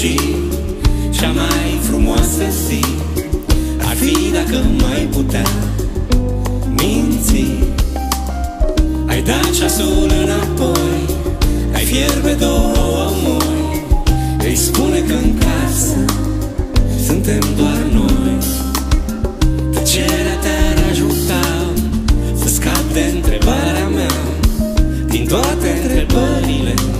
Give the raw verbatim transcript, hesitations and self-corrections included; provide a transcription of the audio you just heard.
fugi cea mai frumoasă zi ar fi dacă mai putea minți. Ai dat ceasul înapoi, ai fierbe două moi, îi spune că în casă suntem doar noi. Tăcerea te-ar ajuta să scap de întrebarea mea din toate întrebările